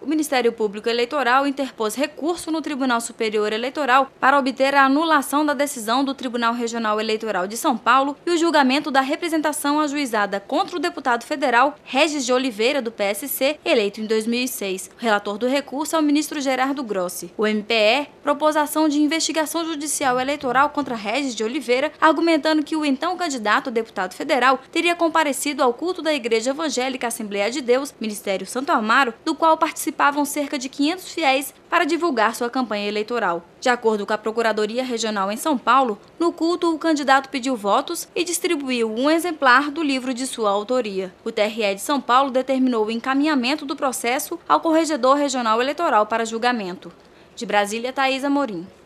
O Ministério Público Eleitoral interpôs recurso no Tribunal Superior Eleitoral para obter a anulação da decisão do Tribunal Regional Eleitoral de São Paulo e o julgamento da representação ajuizada contra o deputado federal Regis de Oliveira, do PSC, eleito em 2006. O relator do recurso é o ministro Gerardo Grossi. O MPE propôs a ação de investigação judicial eleitoral contra Regis de Oliveira, argumentando que o então candidato a deputado federal teria comparecido ao culto da Igreja Evangélica Assembleia de Deus, Ministério Santo Amaro, do qual participavam cerca de 500 fiéis para divulgar sua campanha eleitoral. De acordo com a Procuradoria Regional em São Paulo, no culto o candidato pediu votos e distribuiu um exemplar do livro de sua autoria. O TRE de São Paulo determinou o encaminhamento do processo ao Corregedor Regional Eleitoral para julgamento. De Brasília, Thaís Amorim.